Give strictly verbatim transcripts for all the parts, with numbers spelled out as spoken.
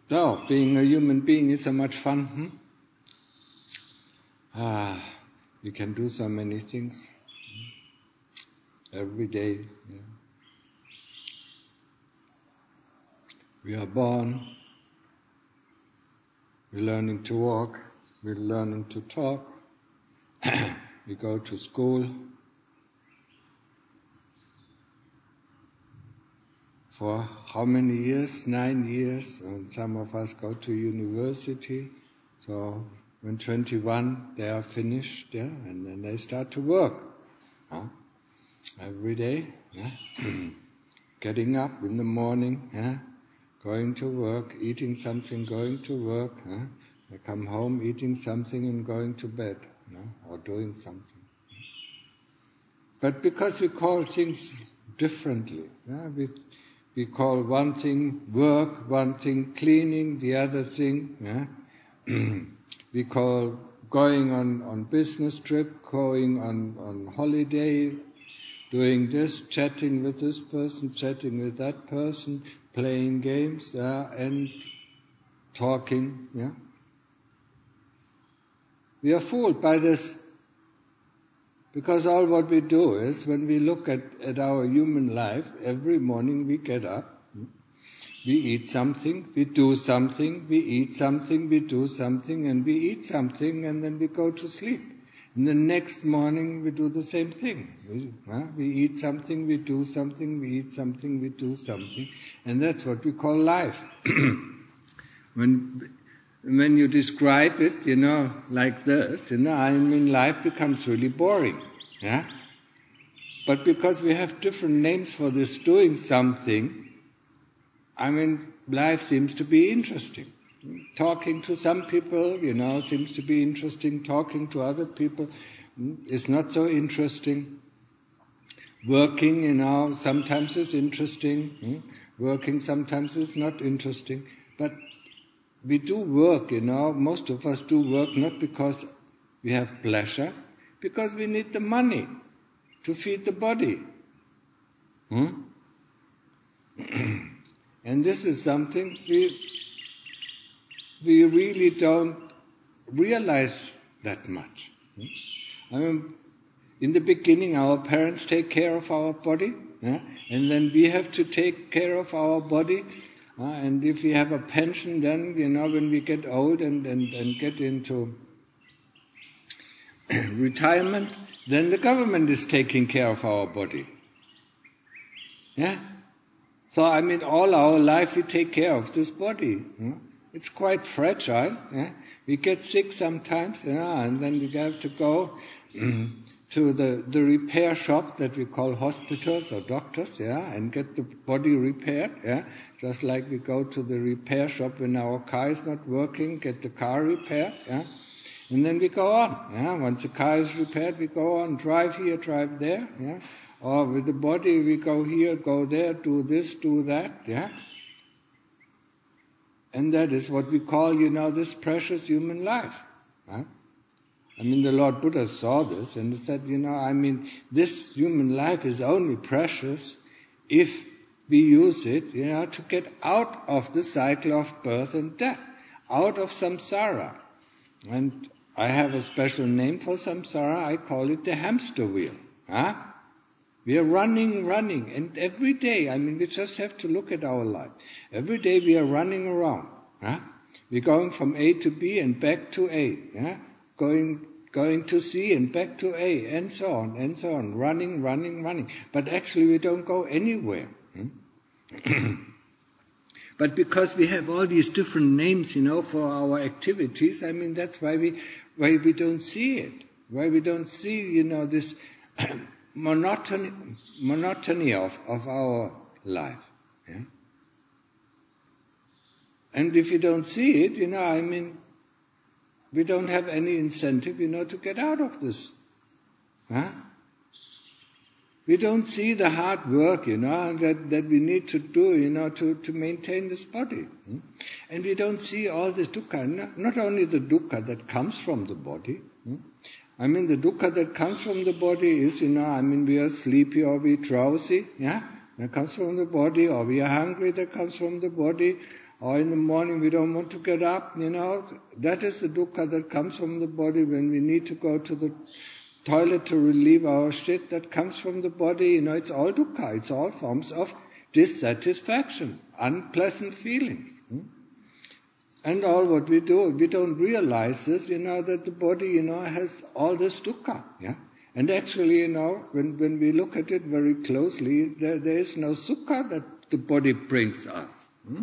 So, being a human being is so much fun. Hmm? Ah, we can do so many things every day. Yeah. We are born, we're learning to walk, we're learning to talk, we go to school. For how many years? Nine years. And some of us go to university. So when twenty-one, they are finished, yeah, and then they start to work. Huh? Every day, yeah? Getting up in the morning, yeah? Going to work, eating something, going to work. Huh? They come home, eating something and going to bed, you know, or doing something. But because we call things differently, yeah? we, we call one thing work, one thing cleaning, the other thing, yeah? we call going on, on business trip, going on, on holiday, doing this, chatting with this person, chatting with that person, playing games, yeah, and talking. Yeah, we are fooled by this because all what we do is when we look at, at our human life, every morning we get up, we eat something, we do something, we eat something, we do something, and we eat something, and then we go to sleep. And the next morning we do the same thing. We, uh, we eat something, we do something, we eat something, we do something. And that's what we call life. when when you describe it, you know, like this, you know, I mean life becomes really boring. Yeah? But because we have different names for this doing something, I mean life seems to be interesting. Talking to some people, you know, seems to be interesting. Talking to other people is not so interesting. Working, you know, sometimes is interesting. Working sometimes is not interesting. But we do work, you know, most of us do work not because we have pleasure, because we need the money to feed the body. Hmm? And this is something we... we really don't realize that much. I mean, in the beginning, our parents take care of our body, yeah? And then we have to take care of our body. Uh, and if we have a pension, then, you know, when we get old and, and, and get into retirement, then the government is taking care of our body. Yeah? So, I mean, all our life we take care of this body. Yeah? It's quite fragile. Yeah? We get sick sometimes, yeah, and then we have to go to the, the repair shop that we call hospitals or doctors, yeah, and get the body repaired. Yeah? Just like we go to the repair shop when our car is not working, get the car repaired. Yeah? And then we go on. Yeah? Once the car is repaired, we go on, drive here, drive there. Yeah? Or with the body, we go here, go there, do this, do that. Yeah? And that is what we call, you know, this precious human life. Huh? I mean, the Lord Buddha saw this and he said, you know, I mean, this human life is only precious if we use it, you know, to get out of the cycle of birth and death, out of samsara. And I have a special name for samsara. I call it the hamster wheel. Huh? We are running, running, and every day, I mean, we just have to look at our life. Every day we are running around. Huh? We're going from A to B and back to A. Yeah? Going, going to C and back to A, and so on, and so on. Running, running, running. But actually we don't go anywhere. Hmm? But because we have all these different names, you know, for our activities, I mean, that's why we, why we don't see it. Why we don't see, you know, this... monotony, monotony of, of our life. Yeah? And if you don't see it, you know, I mean, we don't have any incentive, you know, to get out of this. Huh? We don't see the hard work, you know, that, that we need to do, you know, to, to maintain this body. Hmm? And we don't see all this dukkha, not, not only the dukkha that comes from the body. Hmm? I mean, the dukkha that comes from the body is, you know, I mean, we are sleepy or we are drowsy, yeah? That comes from the body, or we are hungry, that comes from the body, or in the morning we don't want to get up, you know. That is the dukkha that comes from the body. When we need to go to the toilet to relieve our shit, that comes from the body, you know. It's all dukkha, it's all forms of dissatisfaction, unpleasant feelings. Hmm? And all what we do, we don't realize this, you know, that the body, you know, has all this dukkha, yeah. And actually, you know, when, when we look at it very closely, there, there is no sukha that the body brings us. Hmm?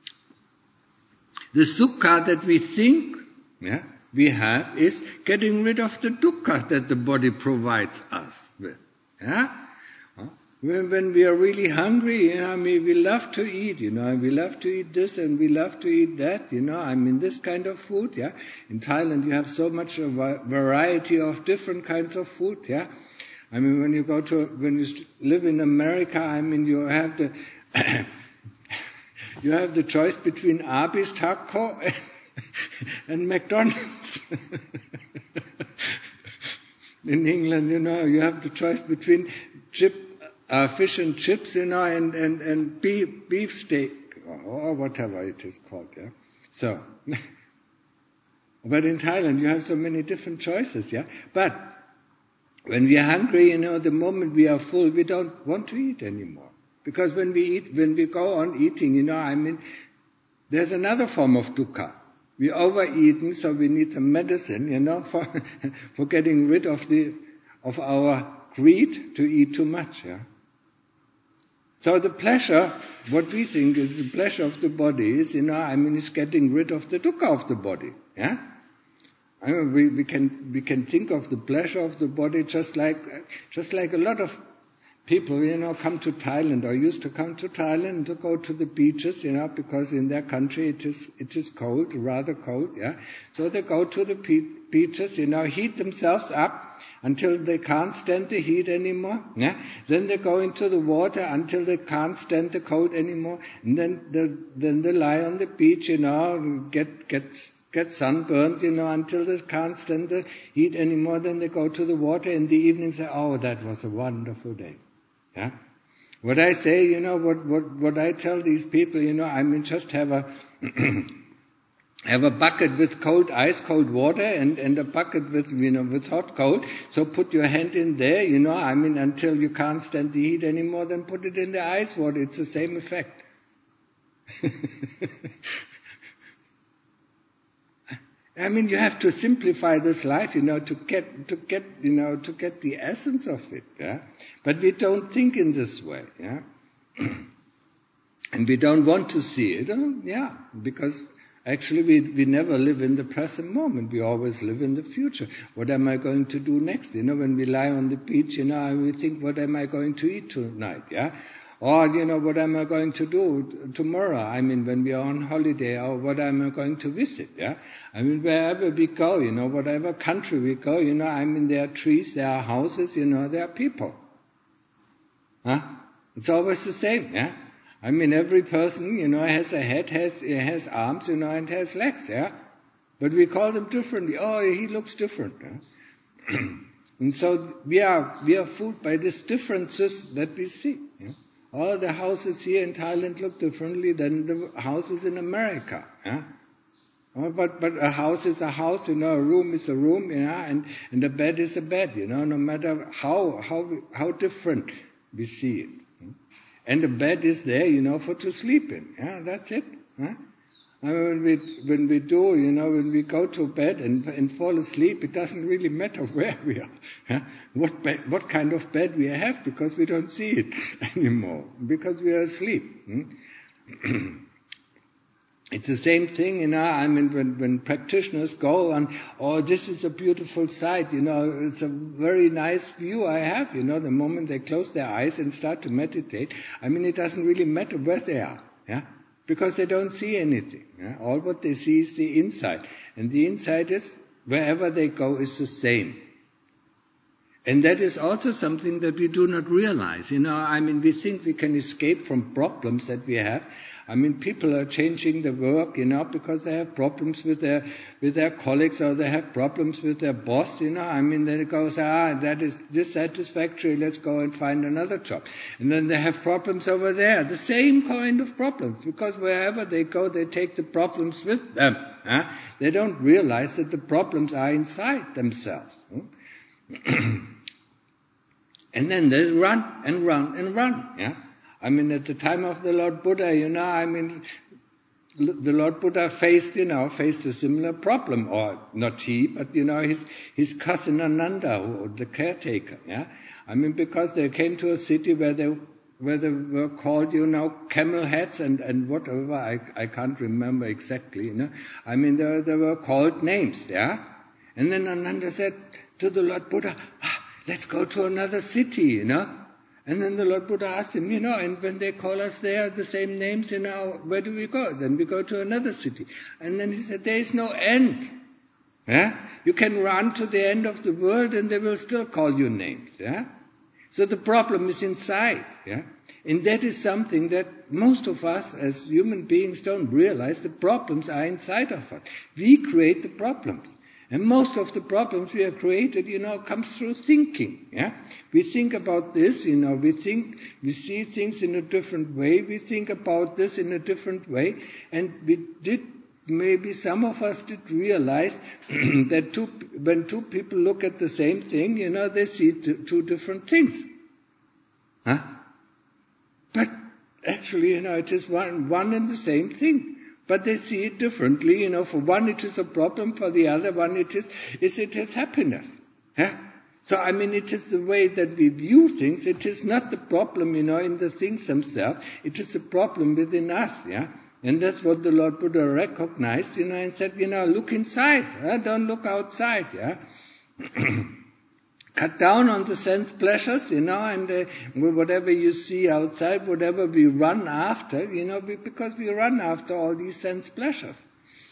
The sukha that we think, yeah, we have is getting rid of the dukkha that the body provides us with. Yeah? When, when we are really hungry, you know, I mean, we love to eat, you know, and we love to eat this and we love to eat that, you know, I mean, this kind of food, yeah. In Thailand, you have so much a variety of different kinds of food, yeah. I mean, when you go to, when you live in America, I mean, you have the, you have the choice between Arby's taco and, and McDonald's. In England, you know, you have the choice between chip, Uh, fish and chips, you know, and, and, and beef, beef steak, or whatever it is called, yeah. So, but in Thailand you have so many different choices, yeah. But when we are hungry, you know, the moment we are full, we don't want to eat anymore. Because when we eat, when we go on eating, you know, I mean, there's another form of dukkha. We overeaten, so we need some medicine, you know, for, for getting rid of the, of our greed to eat too much, yeah. So the pleasure, what we think is the pleasure of the body is, you know, I mean, is getting rid of the dukkha of the body, yeah? I mean, we, we can, we can think of the pleasure of the body just like, just like a lot of people, you know, come to Thailand or used to come to Thailand to go to the beaches, you know, because in their country it is, it is cold, rather cold, yeah? So they go to the beaches, you know, heat themselves up until they can't stand the heat anymore. Yeah? Then they go into the water until they can't stand the cold anymore. And then they, then they lie on the beach, you know, get get get sunburned, you know, until they can't stand the heat anymore. Then they go to the water in the evening and say, oh, that was a wonderful day. Yeah? What I say, you know, what, what, what I tell these people, you know, I mean, just have a have a bucket with cold, ice cold water and, and a bucket with, you know, with hot cold. So put your hand in there, you know, I mean, until you can't stand the heat anymore, then put it in the ice water. It's the same effect. I mean, you have to simplify this life, you know, to get, to get, you know, to get the essence of it, yeah. But we don't think in this way, yeah. And we don't want to see it, oh, yeah, because actually, we, we never live in the present moment. We always live in the future. What am I going to do next? You know, when we lie on the beach, you know, we think, what am I going to eat tonight? Yeah? Or, you know, what am I going to do tomorrow? I mean, when we are on holiday, or what am I going to visit? Yeah? I mean, wherever we go, you know, whatever country we go, you know, I mean, there are trees, there are houses, you know, there are people. Huh? It's always the same, yeah? I mean, every person, you know, has a head, has has arms, you know, and has legs, yeah? But we call them differently. Oh, he looks different. Yeah? And so we are we are fooled by these differences that we see. Yeah? All the houses here in Thailand look differently than the houses in America. Yeah? Oh, but but a house is a house, you know, a room is a room, you know, and, and a bed is a bed, you know, no matter how how how different we see it. And the bed is there, you know, for to sleep in. Yeah, that's it. Huh? I mean, when we when we do, you know, when we go to bed and and fall asleep, it doesn't really matter where we are, huh? what bed, what kind of bed we have, because we don't see it anymore, because we are asleep. Hmm? It's the same thing, you know, I mean, when, when practitioners go on, oh, this is a beautiful sight, you know, it's a very nice view I have, you know, the moment they close their eyes and start to meditate, I mean, it doesn't really matter where they are, yeah, because they don't see anything, yeah? All what they see is the inside, and the inside is, wherever they go, is the same. And that is also something that we do not realize. You know, I mean, we think we can escape from problems that we have. I mean, people are changing their work, you know, because they have problems with their with their colleagues, or they have problems with their boss, you know. I mean, then it goes, ah, that is dissatisfactory, let's go and find another job. And then they have problems over there, the same kind of problems, because wherever they go, they take the problems with them. Huh? They don't realize that the problems are inside themselves. Hmm? And then they run and run and run, yeah. I mean, at the time of the Lord Buddha, you know, I mean, the Lord Buddha faced, you know, faced a similar problem, or not he, but, you know, his, his cousin Ananda, who, the caretaker, yeah. I mean, because they came to a city where they, where they were called, you know, camel heads and, and whatever, I, I can't remember exactly, you know. I mean, they, they were called names, yeah. And then Ananda said to the Lord Buddha, ah, let's go to another city, you know. And then the Lord Buddha asked him, you know, and when they call us there the same names, you know, where do we go? Then we go to another city. And then he said, there is no end. Yeah? You can run to the end of the world and they will still call you names. Yeah? So the problem is inside. Yeah? And that is something that most of us as human beings don't realize. The problems are inside of us. We create the problems. And most of the problems we have created, you know, comes through thinking. Yeah, we think about this, you know, we think, we see things in a different way. We think about this in a different way, and we did. Maybe some of us did realize that two, when two people look at the same thing, you know, they see t- two different things. Huh? But actually, you know, it is one, one and the same thing. But they see it differently, you know. For one it is a problem, for the other one it is, is it is happiness. Yeah? So, I mean, it is the way that we view things. It is not the problem, you know, in the things themselves. It is a problem within us, yeah. And that's what the Lord Buddha recognized, you know, and said, you know, look inside, huh? Don't look outside, yeah. Cut down on the sense pleasures, you know, and uh, whatever you see outside, whatever we run after, you know, we, because we run after all these sense pleasures.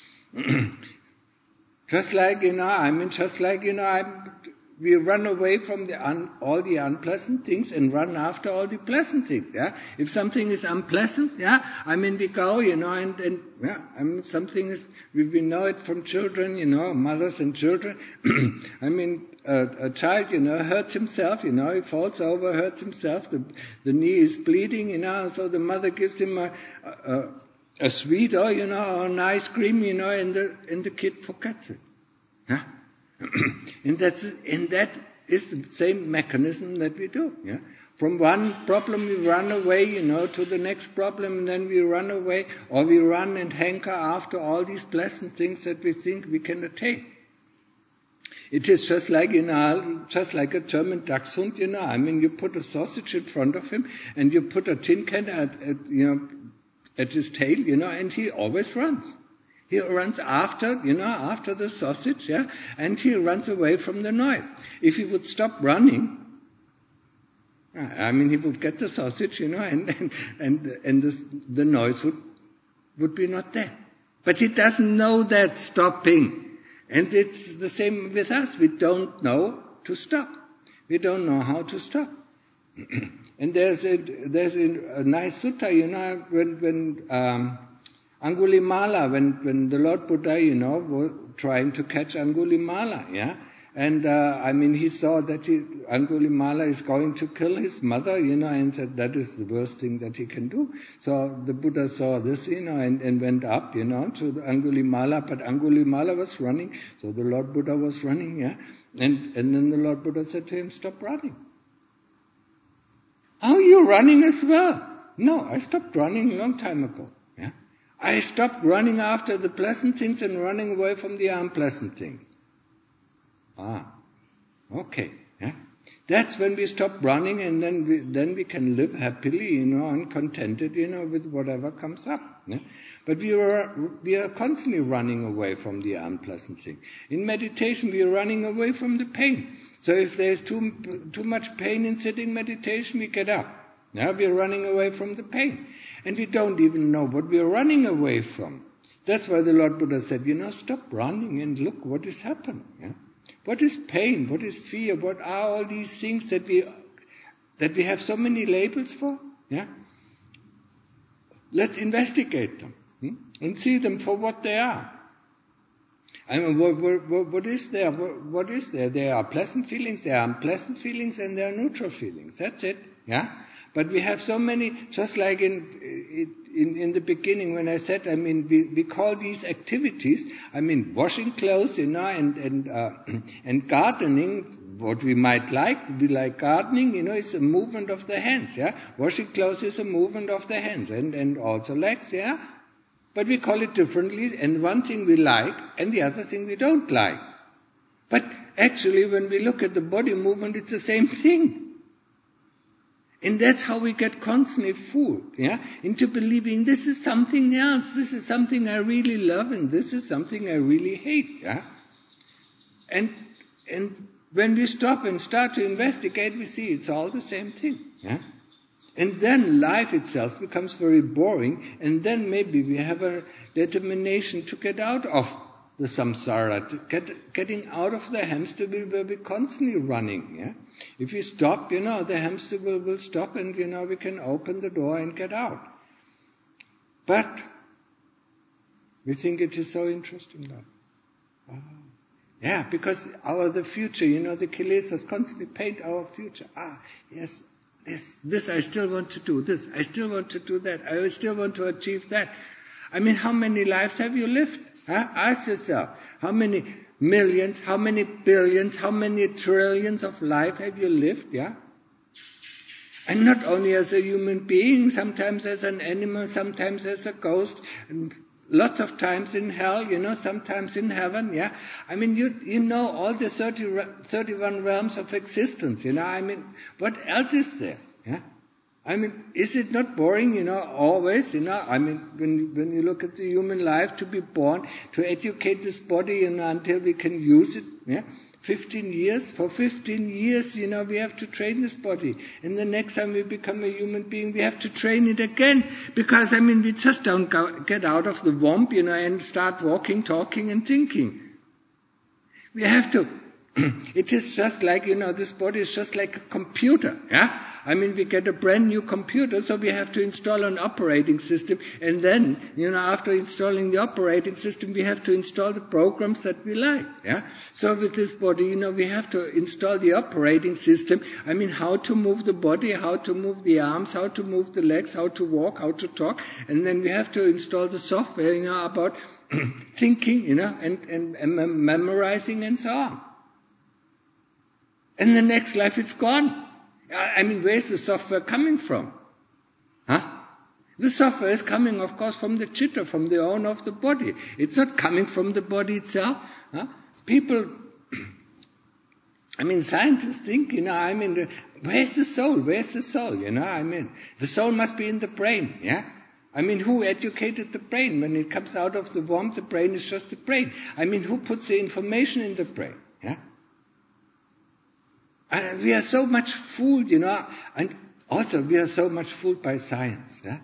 Just like, you know, I mean, just like, you know, I'm, we run away from the un, all the unpleasant things and run after all the pleasant things, yeah. If something is unpleasant, yeah, I mean, we go, you know, and, and yeah, I mean, something is, we, we know it from children, you know, mothers and children. I mean, a, a child, you know, hurts himself, you know, he falls over, hurts himself, the, the knee is bleeding, you know, so the mother gives him a, a, a sweet, or, you know, an ice cream, you know, and the, and the kid forgets it. Yeah? and that's and that is the same mechanism that we do. Yeah? From one problem we run away, you know, to the next problem, and then we run away, or we run and hanker after all these pleasant things that we think we can attain. It is just like in a, just like a German Dachshund, you know. I mean, you put a sausage in front of him, and you put a tin can at, at you know at his tail, you know, and he always runs. He runs after, you know, after the sausage, yeah, and he runs away from the noise. If he would stop running, I mean, he would get the sausage, you know, and and and, and the, the noise would would be not there. But he doesn't know that stopping. And it's the same with us. We don't know to stop. We don't know how to stop. And there's a there's a, a nice sutta, you know, when when um, Angulimala, when when the Lord Buddha, you know, was trying to catch Angulimala, yeah. And, uh, I mean, he saw that he, Angulimala is going to kill his mother, you know, and said that is the worst thing that he can do. So the Buddha saw this, you know, and, and went up, you know, to the Angulimala, but Angulimala was running, so the Lord Buddha was running, yeah. And, and then the Lord Buddha said to him, stop running. How are you running as well? No, I stopped running a long time ago, yeah. I stopped running after the pleasant things and running away from the unpleasant things. Ah, okay, yeah. That's when we stop running, and then we, then we can live happily, you know, and contented, you know, with whatever comes up. Yeah? But we are we are constantly running away from the unpleasant thing. In meditation, we are running away from the pain. So if there's too too much pain in sitting meditation, we get up. Now we are running away from the pain, and we don't even know what we are running away from. That's why the Lord Buddha said, you know, stop running and look what is happening. Yeah? What is pain? What is fear? What are all these things that we that we have so many labels for? Yeah. Let's investigate them hmm? and see them for what they are. I mean, what, what, what is there? What, what is there? There are pleasant feelings, there are unpleasant feelings, and there are neutral feelings. That's it. Yeah. But we have so many, just like in in, in the beginning when I said, I mean, we, we call these activities, I mean, washing clothes, you know, and and uh, and gardening. What we might like, we like gardening, you know, it's a movement of the hands, yeah. Washing clothes is a movement of the hands, and and also legs, yeah. But we call it differently, and one thing we like, and the other thing we don't like. But actually, when we look at the body movement, it's the same thing. And that's how we get constantly fooled, yeah, into believing this is something else, this is something I really love, and this is something I really hate, yeah. And and when we stop and start to investigate, we see it's all the same thing, yeah. And then life itself becomes very boring, and then maybe we have a determination to get out of the samsara, to get getting out of the hamster wheel where we're constantly running, yeah. If we stop, you know, the hamster wheel will stop, and, you know, we can open the door and get out. But we think it is so interesting now. Oh. Yeah, because our the future, you know, the kilesas constantly paint our future. Ah, yes, this, this I still want to do, this, I still want to do that, I still want to achieve that. I mean, how many lives have you lived? Huh? Ask yourself, how many millions, how many billions, how many trillions of life have you lived, yeah? And not only as a human being, sometimes as an animal, sometimes as a ghost, and lots of times in hell, you know, sometimes in heaven, yeah. I mean, you you know all the thirty, thirty-one realms of existence, you know. I mean, what else is there, yeah? I mean, is it not boring, you know, always, you know? I mean, when when you look at the human life, to be born, to educate this body, you know, until we can use it, yeah? fifteen years, for fifteen years, you know, we have to train this body. And the next time we become a human being, we have to train it again. Because, I mean, we just don't go, get out of the womb, you know, and start walking, talking, and thinking. We have to. It is just like, you know, this body is just like a computer, yeah? I mean, we get a brand new computer, so we have to install an operating system, and then, you know, after installing the operating system, we have to install the programs that we like, yeah? So with this body, you know, we have to install the operating system. I mean, how to move the body, how to move the arms, how to move the legs, how to walk, how to talk, and then we have to install the software, you know, about thinking, you know, and, and, and memorizing and so on. And the next life, it's gone. I mean, where's the software coming from? Huh? The software is coming, of course, from the chitta, from the owner of the body. It's not coming from the body itself. Huh? People, I mean, scientists think, you know, I mean, the, where's the soul? Where's the soul? You know, I mean, the soul must be in the brain, yeah? I mean, who educated the brain? When it comes out of the womb, the brain is just the brain. I mean, who puts the information in the brain, yeah? And we are so much fooled, you know, and also we are so much fooled by science. Yeah?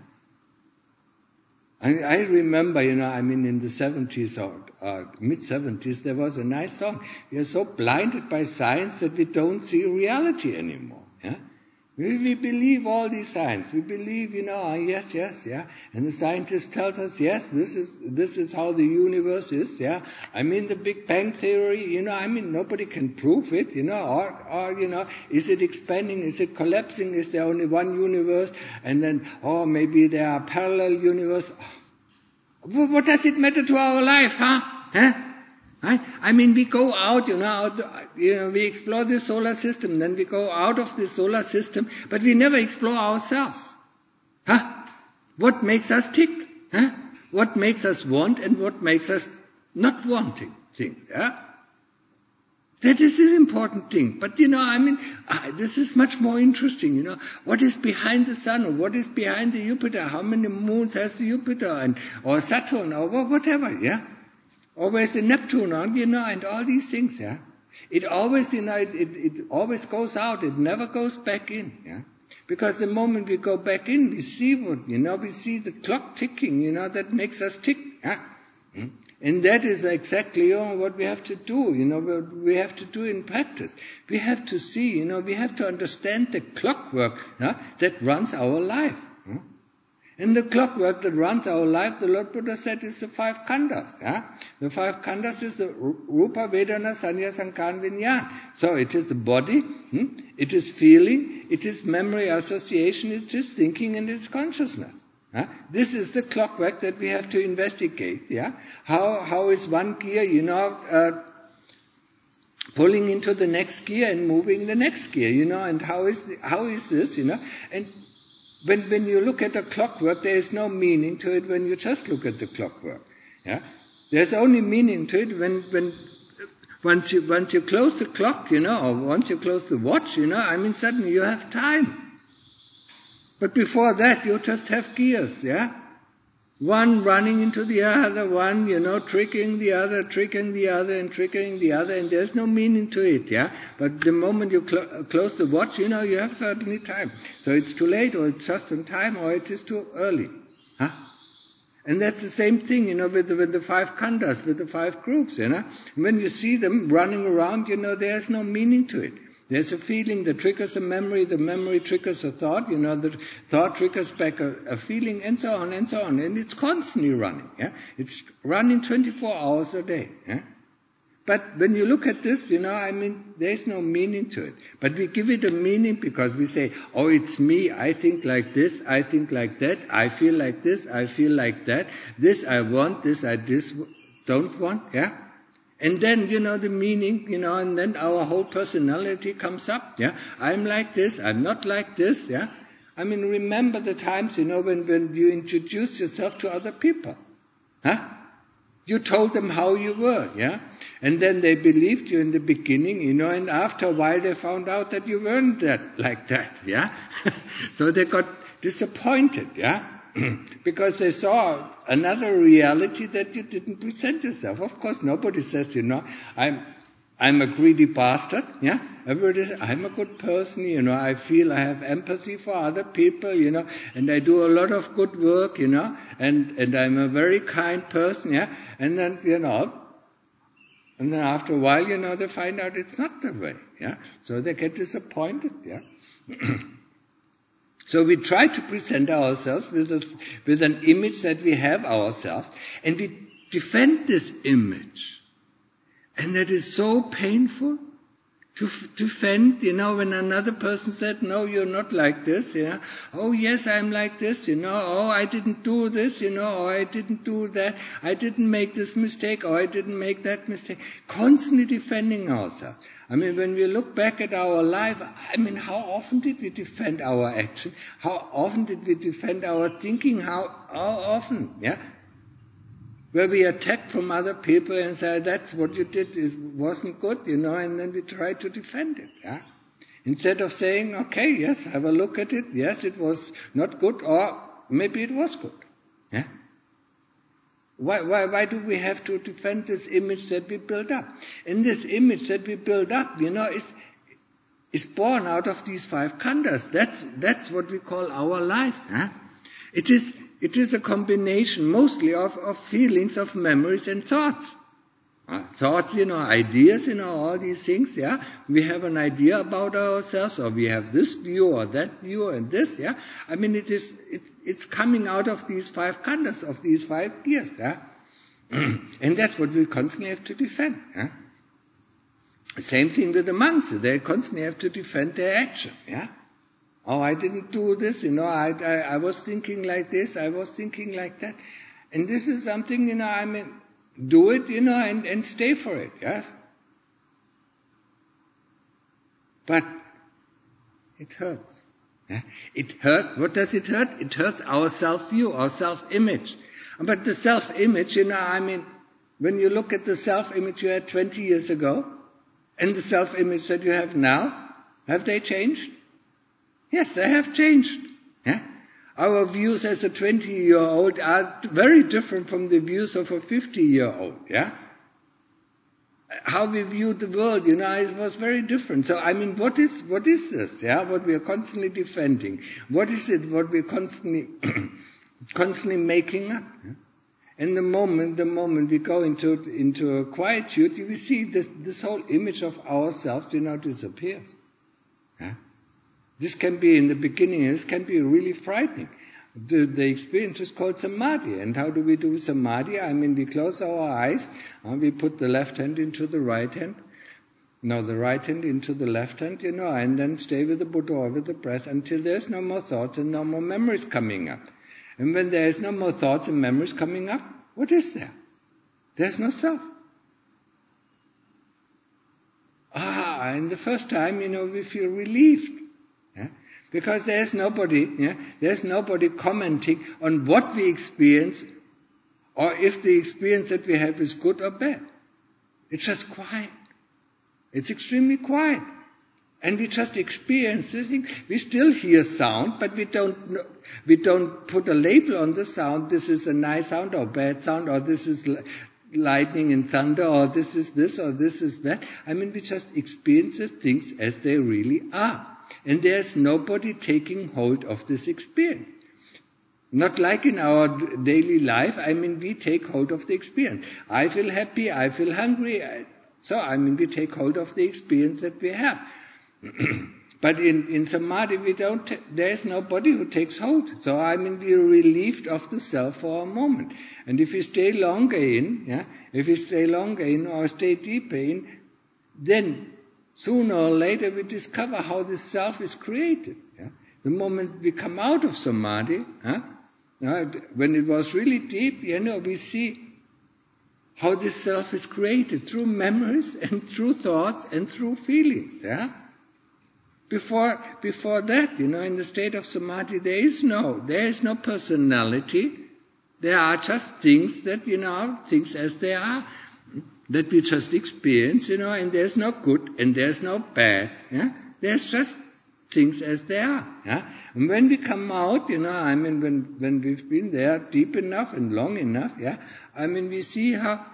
I, I remember, you know, I mean, in the seventies or uh, mid-seventies, there was a nice song. We are so blinded by science that we don't see reality anymore. Yeah? We, we believe all these science. We believe, you know, yes, yes, yeah. And the scientist tells us, yes, this is this is how the universe is, yeah. I mean, the Big Bang Theory, you know, I mean, nobody can prove it, you know, or, or, you know, is it expanding, is it collapsing, is there only one universe, and then, oh, maybe there are parallel universes. What does it matter to our life, huh? Huh? Right? I mean, we go out, you know, out, you know, we explore the solar system, then we go out of the solar system, but we never explore ourselves. Huh? What makes us tick? Huh? What makes us want and what makes us not wanting things? Yeah? That is an important thing. But, you know, I mean, uh, this is much more interesting, you know. What is behind the sun, or what is behind the Jupiter? How many moons has the Jupiter, and or Saturn, or whatever, yeah? Always the Neptune on, you know, and all these things, yeah. It always, you know, it, it, it always goes out. It never goes back in, yeah. Because the moment we go back in, we see what, you know, we see the clock ticking, you know, that makes us tick, yeah. And that is exactly you know, what we have to do, you know, what we have to do in practice. We have to see, you know, we have to understand the clockwork yeah, that runs our life. Yeah? And the clockwork that runs our life, the Lord Buddha said, is the five khandhas. Yeah? The five khandhas is the Rupa, Vedana, Sanya, Sankhara, Vijnana. So it is the body, hmm? It is feeling, it is memory, association, it is thinking, and it is consciousness. Huh? This is the clockwork that we have to investigate. Yeah, how how is one gear, you know, uh, pulling into the next gear and moving the next gear, you know, and how is how is this, you know? And when when you look at the clockwork, there is no meaning to it when you just look at the clockwork. Yeah, there's only meaning to it when when once you once you close the clock, you know, or once you close the watch, you know. I mean, suddenly you have time. But before that, you just have gears, yeah? One running into the other, one, you know, tricking the other, tricking the other, and tricking the other, and there's no meaning to it, yeah? But the moment you cl- close the watch, you know, you have certainly time. So it's too late, or it's just on time, or it is too early, huh? And that's the same thing, you know, with the, with the five khandhas, with the five groups, you know? When you see them running around, you know, there's no meaning to it. There's a feeling that triggers a memory, the memory triggers a thought, you know, the thought triggers back a, a feeling, and so on, and so on. And it's constantly running, yeah? It's running twenty-four hours a day, yeah? But when you look at this, you know, I mean, there's no meaning to it. But we give it a meaning because we say, oh, it's me, I think like this, I think like that, I feel like this, I feel like that, this I want, this I dis- don't want, yeah? And then, you know, the meaning, you know, and then our whole personality comes up, yeah. I'm like this, I'm not like this, yeah. I mean, remember the times, you know, when, when you introduced yourself to other people, huh? You told them how you were, yeah. And then they believed you in the beginning, you know, and after a while they found out that you weren't that, like that, yeah. So they got disappointed, yeah. Because they saw another reality that you didn't present yourself. Of course, nobody says, you know, I'm I'm a greedy bastard, yeah? Everybody says, I'm a good person, you know, I feel I have empathy for other people, you know, and I do a lot of good work, you know, and, and I'm a very kind person, yeah? And then, you know, and then after a while, you know, they find out it's not the way, yeah? So they get disappointed, yeah? So we try to present ourselves with a, with an image that we have ourselves, and we defend this image. And that is so painful to f- defend, you know, when another person said, no, you're not like this, you know. Oh, yes, I'm like this, you know. Oh, I didn't do this, you know, or I didn't do that. I didn't make this mistake, or I didn't make that mistake. Constantly defending ourselves. I mean, when we look back at our life, I mean, how often did we defend our action? How often did we defend our thinking? How, how often, yeah? Where we attack from other people and say, that's what you did, it wasn't good, you know, and then we try to defend it, yeah? Instead of saying, okay, yes, have a look at it, yes, it was not good, or maybe it was good, yeah? Why, why, why do we have to defend this image that we build up? And this image that we build up, you know, is is born out of these five khandhas. That's that's what we call our life. Huh? It is it is a combination mostly of, of feelings, of memories and thoughts. Uh, thoughts, you know, ideas, you know, all these things, yeah. We have an idea about ourselves, or we have this view or that view and this, yeah. I mean, it is, it, it's coming out of these five khandhas, of these five gears, yeah. And that's what we constantly have to defend, yeah. Same thing with the monks. They constantly have to defend their action, yeah. Oh, I didn't do this, you know, I, I, I was thinking like this, I was thinking like that. And this is something, you know, I mean, do it, you know, and, and stay for it, yeah? But it hurts. Yeah? It hurts. What does it hurt? It hurts our self-view, our self-image. But the self-image, you know, I mean, when you look at the self-image you had twenty years ago, and the self-image that you have now, have they changed? Yes, they have changed. Yeah? Our views as a twenty-year-old are very different from the views of a fifty-year-old, yeah? How we viewed the world, you know, it was very different. So, I mean, what is what is this, yeah? What we are constantly defending? What is it what we are constantly, constantly making up? Yeah? And the moment, the moment we go into into a quietude, we see this, this whole image of ourselves, you know, disappears. Yeah? This can be, in the beginning, this can be really frightening. The, the experience is called samadhi. And how do we do samadhi? I mean, we close our eyes, and we put the left hand into the right hand, no, the right hand into the left hand, you know, and then stay with the Buddha or with the breath until there's no more thoughts and no more memories coming up. And when there is no more thoughts and memories coming up, what is there? There's no self. Ah, and the first time, you know, we feel relieved. Yeah? Because there's nobody, yeah, there's nobody commenting on what we experience or if the experience that we have is good or bad. It's just quiet. It's extremely quiet. And we just experience the thing. We still hear sound, but we don't know, we don't put a label on the sound. This is a nice sound or bad sound, or this is lightning and thunder, or this is this, or this is that. I mean, we just experience the things as they really are. And there's nobody taking hold of this experience. Not like in our daily life. I mean, we take hold of the experience. I feel happy, I feel hungry. So, I mean, we take hold of the experience that we have. But in, in samadhi, we don't, ta- there's nobody who takes hold. So, I mean, we are relieved of the self for a moment. And if we stay longer in, yeah, if we stay longer in or stay deeper in, then sooner or later we discover how this self is created. Yeah? The moment we come out of samadhi, huh, uh, when it was really deep, you know, we see how this self is created through memories and through thoughts and through feelings. Yeah. Before before that, you know, in the state of samadhi, there is no there is no personality. There are just things that, you know, things as they are, that we just experience, you know, and there's no good and there's no bad. Yeah? There's just things as they are. Yeah? And when we come out, you know, I mean, when, when we've been there deep enough and long enough, yeah, I mean, we see how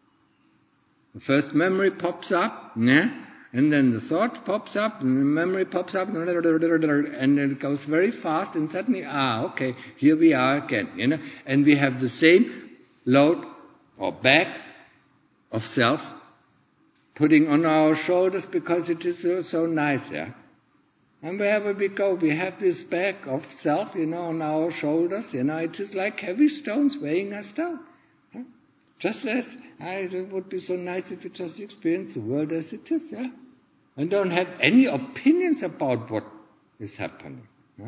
the first memory pops up, yeah, and then the thought pops up, and the memory pops up, and then it goes very fast, and suddenly, ah, okay, here we are again, you know, and we have the same load or bag of self putting on our shoulders because it is so, so nice, yeah. And wherever we go, we have this bag of self, you know, on our shoulders, you know, it is like heavy stones weighing us down. Huh? Just as ah, it would be so nice if we just experience the world as it is, yeah, and don't have any opinions about what is happening. Huh?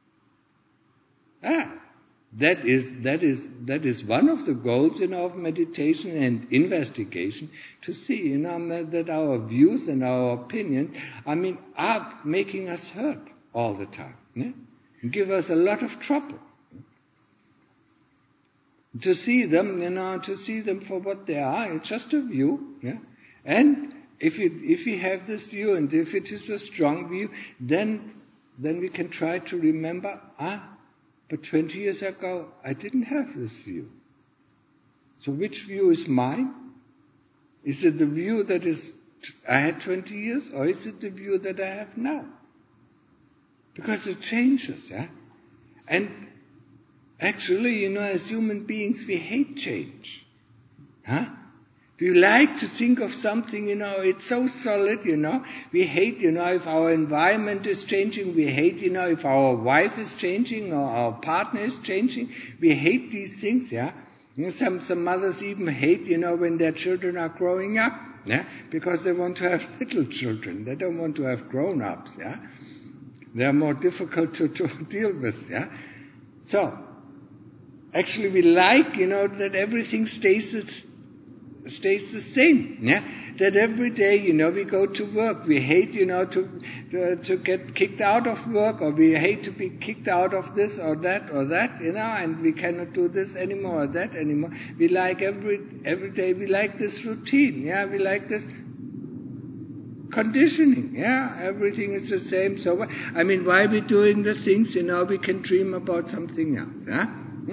Ah, that is that is that is one of the goals, you know, of meditation and investigation, to see, you know, that our views and our opinions, I mean, are making us hurt all the time, yeah? And give us a lot of trouble. To see them, you know, to see them for what they are, it's just a view, yeah. And if it, if we have this view, and if it is a strong view, then then we can try to remember, ah, but twenty years ago I didn't have this view. So which view is mine? Is it the view that is I had twenty years, or is it the view that I have now? Because it changes, yeah. And actually, you know, as human beings, we hate change. Huh? We like to think of something, you know, it's so solid, you know. We hate, you know, if our environment is changing. We hate, you know, if our wife is changing or our partner is changing. We hate these things, yeah. You know, some, some mothers even hate, you know, when their children are growing up, yeah, because they want to have little children. They don't want to have grown-ups, yeah. They are more difficult to, to deal with, yeah. So, actually, we like, you know, that everything stays the, stays the same, yeah. That every day, you know, we go to work. We hate, you know, to, to to get kicked out of work, or we hate to be kicked out of this or that or that, you know, and we cannot do this anymore or that anymore. We like every every day. We like this routine, yeah. We like this conditioning, yeah. Everything is the same. So, I mean, why are we doing the things, you know? We can dream about something else, yeah.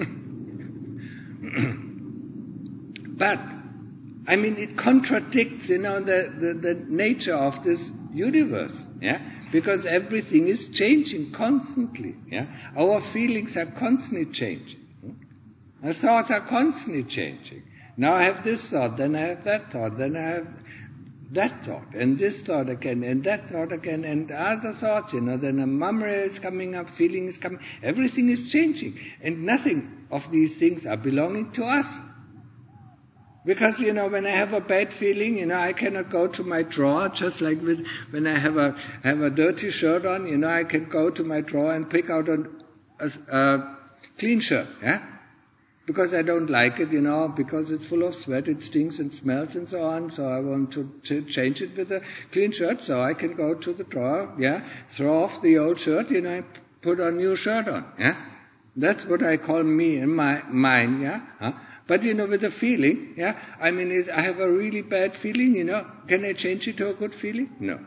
But, I mean, it contradicts, you know, the, the, the nature of this universe, yeah, because everything is changing constantly, yeah. Our feelings are constantly changing. The thoughts are constantly changing. Now I have this thought, then I have that thought, then I have that thought, and this thought again, and that thought again, and other thoughts, you know, then a memory is coming up, feeling is coming, everything is changing, and nothing of these things are belonging to us. Because, you know, when I have a bad feeling, you know, I cannot go to my drawer, just like with, when I have a have a dirty shirt on, you know, I can go to my drawer and pick out a, a, a clean shirt, yeah? Because I don't like it, you know, because it's full of sweat, it stinks and smells and so on, so I want to, to change it with a clean shirt, so I can go to the drawer, yeah, throw off the old shirt, you know, and put a new shirt on, yeah? That's what I call me and my mine, yeah? Huh? But, you know, with a feeling, yeah, I mean, I have a really bad feeling, you know, can I change it to a good feeling? No.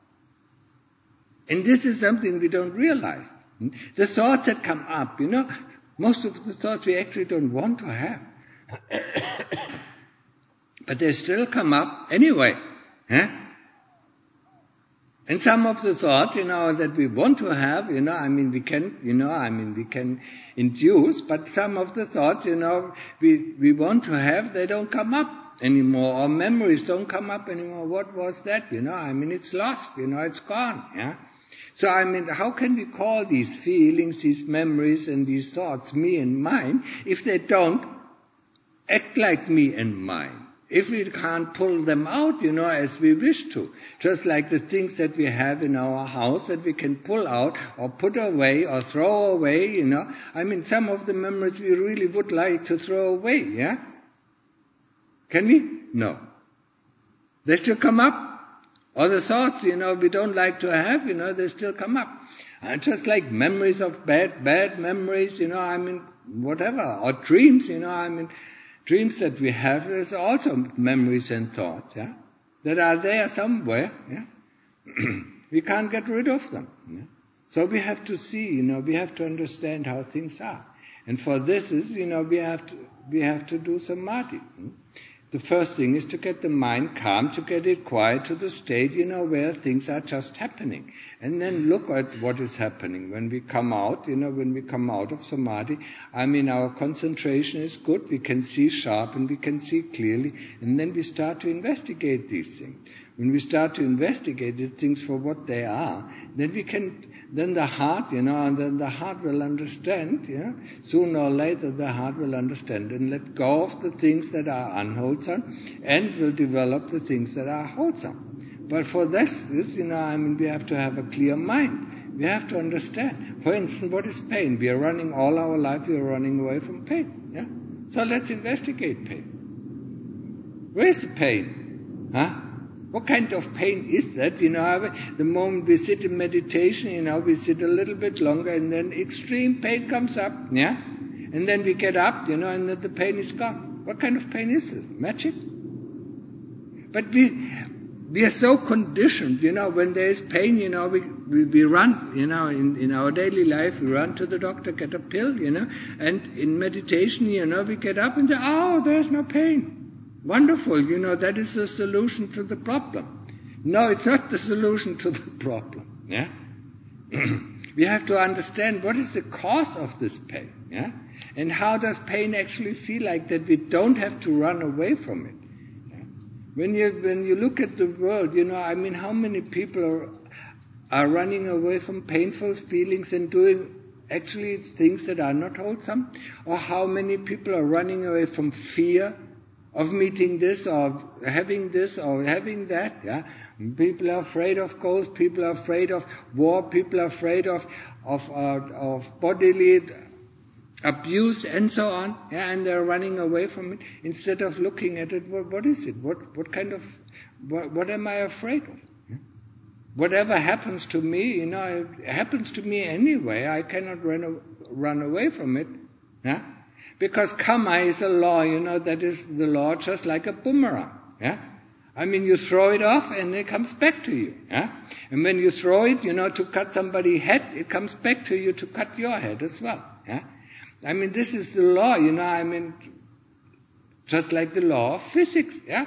And this is something we don't realize. The thoughts that come up, you know, most of the thoughts we actually don't want to have. But they still come up anyway. Huh? And some of the thoughts, you know, that we want to have, you know, I mean, we can, you know, I mean, we can induce, but some of the thoughts, you know, we, we want to have, they don't come up anymore, or memories don't come up anymore. What was that, you know, I mean, it's lost, you know, it's gone, yeah. So, I mean, how can we call these feelings, these memories, and these thoughts me and mine, if they don't act like me and mine? If we can't pull them out, you know, as we wish to. Just like the things that we have in our house that we can pull out or put away or throw away, you know. I mean, some of the memories we really would like to throw away, yeah? Can we? No. They still come up. Or the thoughts, you know, we don't like to have, you know, they still come up. And just like memories of bad, bad memories, you know, I mean, whatever. Or dreams, you know, I mean, dreams that we have, there's also memories and thoughts, yeah, that are there somewhere, yeah. We can't get rid of them. Yeah? So we have to see, you know, we have to understand how things are. And for this is, you know, we have to, we have to do samadhi. Hmm? The first thing is to get the mind calm, to get it quiet to the state, you know, where things are just happening. And then look at what is happening. When we come out, you know, when we come out of samadhi, I mean, our concentration is good, we can see sharp and we can see clearly, and then we start to investigate these things. When we start to investigate the things for what they are, then we can, then the heart, you know, and then the heart will understand, yeah, sooner or later the heart will understand and let go of the things that are unwholesome and will develop the things that are wholesome. But for this, this, you know, I mean, we have to have a clear mind. We have to understand. For instance, what is pain? We are running all our life, we are running away from pain, yeah? So let's investigate pain. Where is the pain? Huh? What kind of pain is that? You know, the moment we sit in meditation, you know, we sit a little bit longer and then extreme pain comes up, yeah? And then we get up, you know, and then the pain is gone. What kind of pain is this? Magic? But we we are so conditioned, you know, when there is pain, you know, we we, we run, you know, in, in our daily life, we run to the doctor, get a pill, you know, and in meditation, you know, we get up and say, oh, there's no pain. Wonderful, you know, that is the solution to the problem. No, it's not the solution to the problem, yeah? We have to understand what is the cause of this pain, yeah? And how does pain actually feel like that we don't have to run away from it. Yeah? When you when you look at the world, you know, I mean, how many people are, are running away from painful feelings and doing actually things that are not wholesome? Or how many people are running away from fear of meeting this or having this or having that, yeah? People are afraid of ghosts, people are afraid of war, people are afraid of of uh, of bodily abuse and so on, yeah, and they're running away from it instead of looking at it. What, what is it? What what kind of what, what am I afraid of? Yeah? Whatever happens to me, you know, it happens to me anyway. I cannot run run away from it, yeah. Because karma is a law, you know, that is the law just like a boomerang, yeah? I mean, you throw it off and it comes back to you, yeah? And when you throw it, you know, to cut somebody's head, it comes back to you to cut your head as well, yeah? I mean, this is the law, you know, I mean, just like the law of physics, yeah?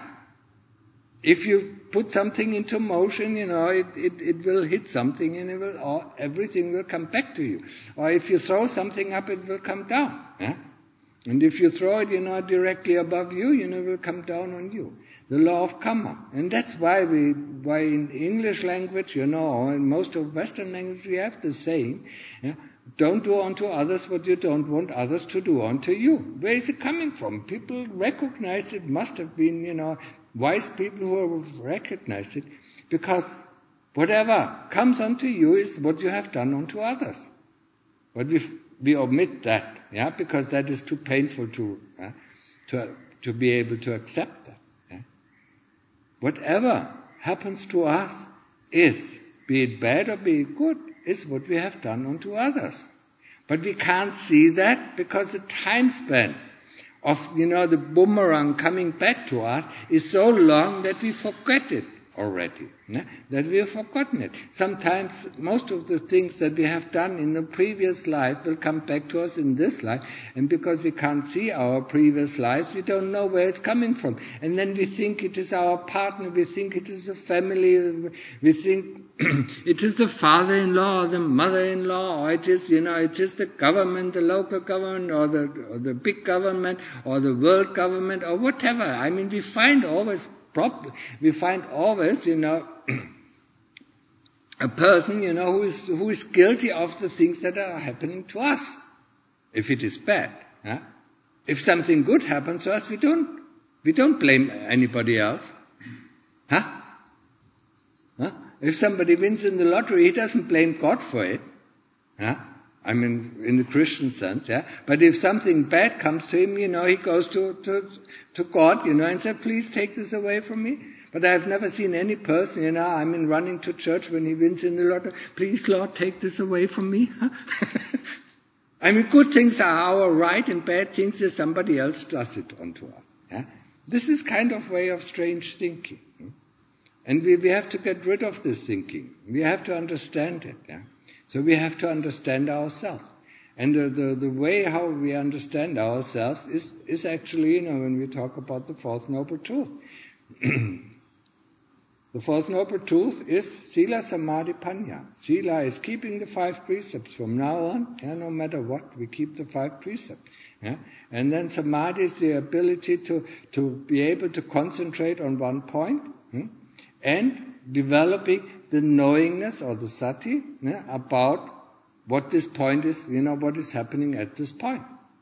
If you put something into motion, you know, it, it, it will hit something and it will, or everything will come back to you. Or if you throw something up, it will come down, yeah? And if you throw it, you know, directly above you, you know, it will come down on you. The law of karma. And that's why we, why in English language, you know, or in most of Western language, we have the saying, yeah, don't do unto others what you don't want others to do unto you. Where is it coming from? People recognize it, must have been, you know, wise people who have recognized it, because whatever comes unto you is what you have done unto others. But we, we omit that, yeah, because that is too painful to, uh, to, to be able to accept that. Yeah? Whatever happens to us is, be it bad or be it good, is what we have done unto others. But we can't see that because the time span of, you know, the boomerang coming back to us is so long that we forget it already, yeah? That we have forgotten it. Sometimes most of the things that we have done in the previous life will come back to us in this life, and because we can't see our previous lives, we don't know where it's coming from. And then we think it is our partner, we think it is the family, we think it is the father-in-law or the mother-in-law, or it is, you know, it is the government, the local government, or the, or the big government, or the world government, or whatever. I mean, we find always Prop- we find always, you know, a person, you know, who is who is guilty of the things that are happening to us, if it is bad. Huh? If something good happens to us, we don't we don't blame anybody else. Huh? Huh? If somebody wins in the lottery, he doesn't blame God for it. Huh? I mean, in the Christian sense, yeah. But if something bad comes to him, you know, he goes to, to, to God, you know, and says, please take this away from me. But I've never seen any person, you know, I mean, running to church when he wins in the lottery, please, Lord, take this away from me. I mean, good things are our right, and bad things is somebody else does it onto us. Yeah? This is kind of way of strange thinking. And we, we have to get rid of this thinking. We have to understand it, yeah. So we have to understand ourselves. And the, the, the way how we understand ourselves is, is actually, you know, when we talk about the Fourth Noble Truth. The Fourth Noble Truth is Sila, Samadhi, Panya. Sila is keeping the five precepts from now on, yeah, no matter what, we keep the five precepts. Yeah? And then Samadhi is the ability to, to be able to concentrate on one point, hmm? and developing the knowingness or the sati, yeah, about what this point is, you know, what is happening at this point.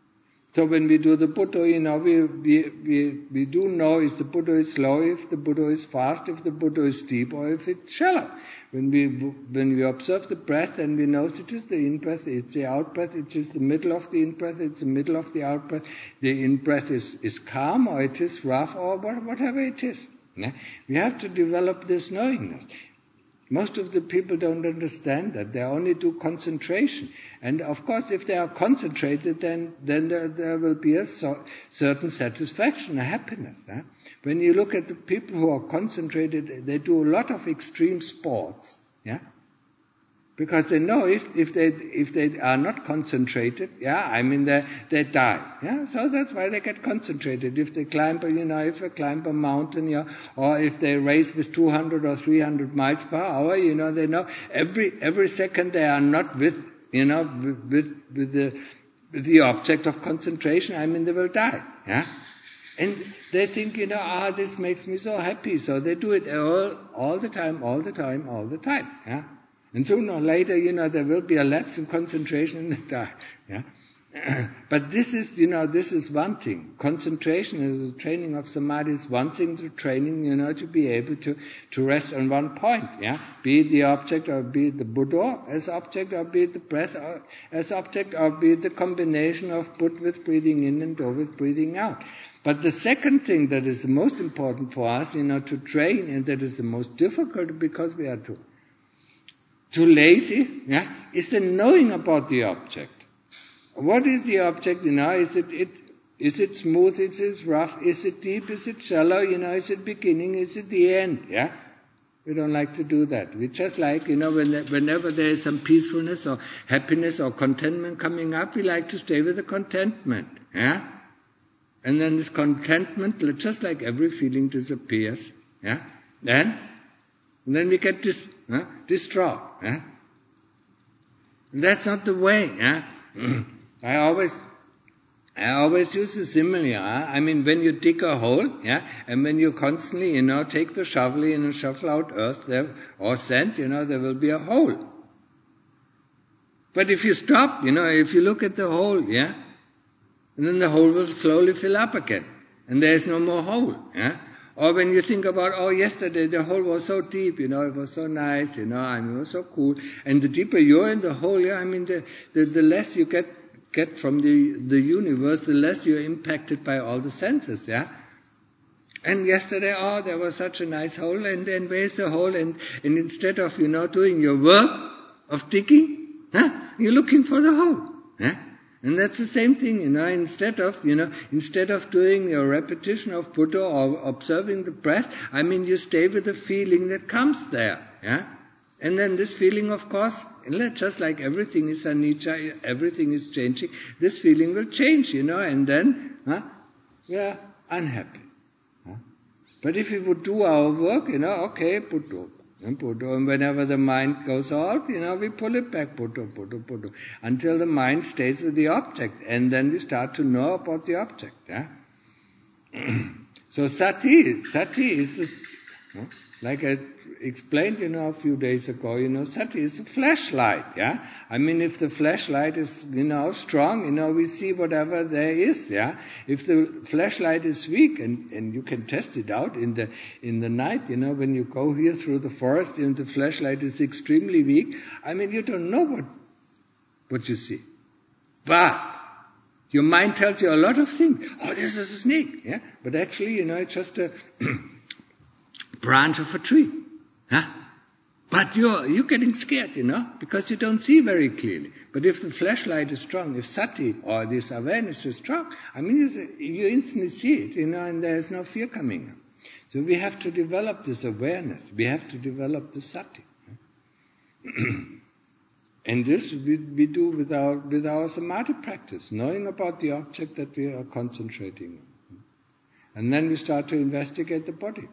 So when we do the Buddha, you know, we, we, we, we do know if the Buddha is slow, if the Buddha is fast, if the Buddha is deep, or if it's shallow. When we, when we observe the breath, and we know it is the in-breath, it's the out-breath, it is the middle of the in-breath, it's the middle of the out-breath, the in-breath is, is calm, or it is rough, or whatever it is. Yeah? We have to develop this knowingness. Most of the people don't understand that. They only do concentration. And of course, if they are concentrated, then, then there, there will be a so, certain satisfaction, a happiness. Huh? When you look at the people who are concentrated, they do a lot of extreme sports. Yeah? Because they know if, if they if they are not concentrated, yeah, I mean they they die. Yeah, so that's why they get concentrated. If they climb, you know, if they climb a mountain, yeah, or if they race with two hundred or three hundred miles per hour, you know, they know every every second they are not with, you know, with with, with the with the object of concentration. I mean, they will die. Yeah. And they think, you know, ah, this makes me so happy. So they do it all all the time, all the time, all the time. Yeah. And sooner or later, you know, there will be a lapse in concentration and they die. Yeah? But this is, you know, this is one thing. Concentration is the training of samadhi is one thing, the training, you know, to be able to, to rest on one point. Yeah? Be it the object, or be it the Buddha as object, or be it the breath as object, or be it the combination of Bud with breathing in and Do with breathing out. But the second thing that is the most important for us, you know, to train, and that is the most difficult because we are too Too lazy, yeah, is the knowing about the object. What is the object, you know? Is it, it is it smooth, is it rough, is it deep, is it shallow, you know, is it beginning, is it the end, yeah? We don't like to do that. We just like, you know, when, whenever there is some peacefulness or happiness or contentment coming up, we like to stay with the contentment, yeah? And then this contentment, just like every feeling disappears, yeah? Then, and then we get this, huh? distraught. Huh? That's not the way. Huh? I always I always use a simile. Huh? I mean, when you dig a hole, yeah, and when you constantly, you know, take the shovel in and shovel out earth there, or sand, you know, there will be a hole. But if you stop, you know, if you look at the hole, yeah, and then the hole will slowly fill up again, and there is no more hole, yeah. Or when you think about, oh, yesterday the hole was so deep, you know, it was so nice, you know, I mean, it was so cool. And the deeper you're in the hole, yeah, I mean, the, the, the less you get get from the, the universe, the less you're impacted by all the senses, yeah? And yesterday, oh, there was such a nice hole, and then where's the hole? And, and instead of, you know, doing your work of digging, huh, you're looking for the hole, huh? And that's the same thing, you know, instead of, you know, instead of doing your repetition of Buddha or observing the breath, I mean, you stay with the feeling that comes there, yeah? And then this feeling, of course, just like everything is anicca, everything is changing, this feeling will change, you know, and then huh, we are unhappy. Huh? But if we would do our work, you know, okay, Buddha, and Buddha, and whenever the mind goes out, you know, we pull it back, Buddha, Buddha, Buddha, until the mind stays with the object, and then we start to know about the object. Yeah? So sati, sati is the, huh? Like I explained, you know, a few days ago, you know, sati is the flashlight, yeah? I mean, if the flashlight is, you know, strong, you know, we see whatever there is, yeah? If the flashlight is weak, and, and you can test it out in the in the night, you know, when you go here through the forest and the flashlight is extremely weak, I mean, you don't know what, what you see. But your mind tells you a lot of things. Oh, this is a snake, yeah? But actually, you know, it's just a branch of a tree. Huh? But you're, you're getting scared, you know, because you don't see very clearly. But if the flashlight is strong, if sati or this awareness is strong, I mean, you instantly see it, you know, and there's no fear coming up. So we have to develop this awareness. We have to develop the sati. And this we, we do with our, with our samadhi practice, knowing about the object that we are concentrating on. And then we start to investigate the body.